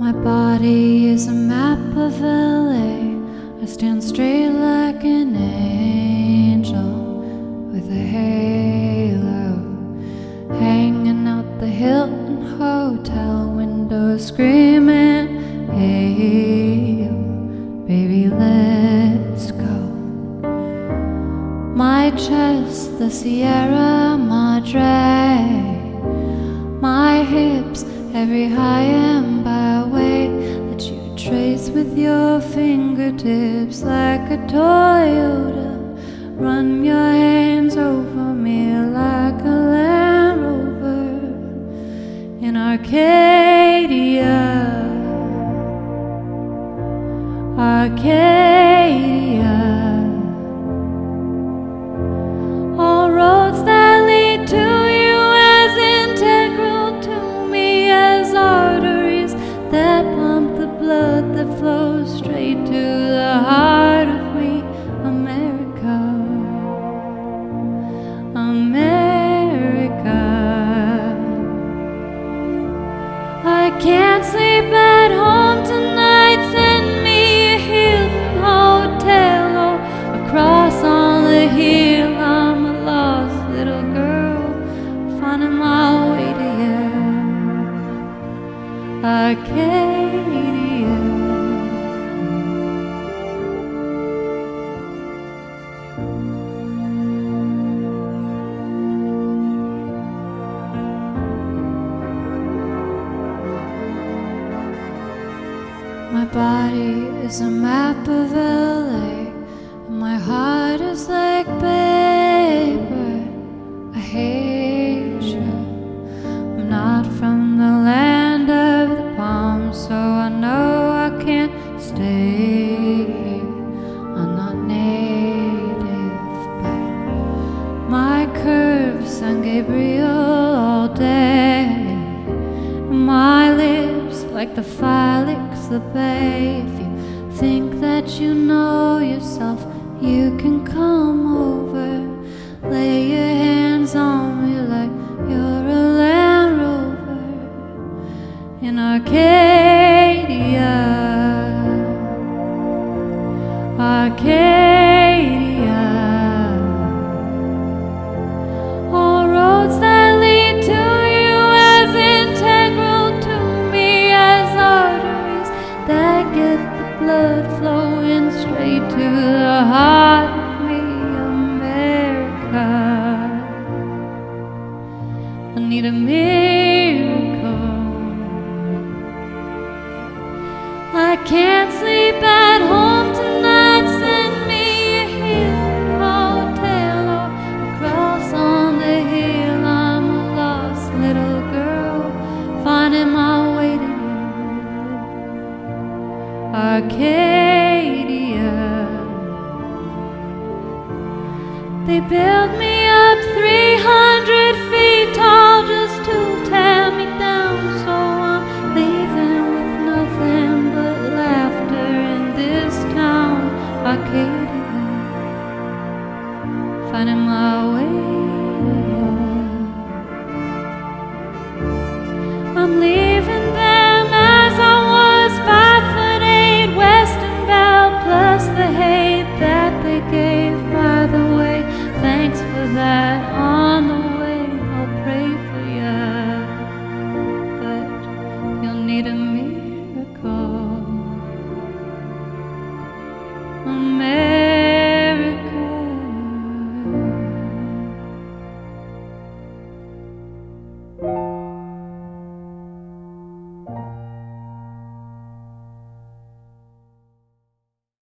My body is a map of LA. I stand straight like an angel with a halo, hanging out the Hilton Hotel window, screaming, hey, baby, let's go. My chest, the Sierra Madre. My hips, every high and byway that you trace with your fingertips like a Toyota. Run your hands over me like a Land Rover in Arcadia. Arcadia. All roads that lead to you as integral to me as arteries that pump the blood that flows straight to the heart of me, America. America. I can't sleep at home tonight. Send me a Hilton hotel or across on the hill. I'm a lost little girl finding my way to you. Arcadia. My body is a map of LA, and my heart is like paper. I hate you. I'm not from the land of the palms, so I know I can't stay here. I'm not native, but my curves, San Gabriel all day. My lips like the Felix the Bay. If you think that you know yourself, you can come over. Lay your hands on me like you're a Land Rover in Arcadia. Arcadia. All roads that lead to you as integral to me as arteries that get the blood flowing straight to the heart of me, America. I need a miracle. I can't sleep at home.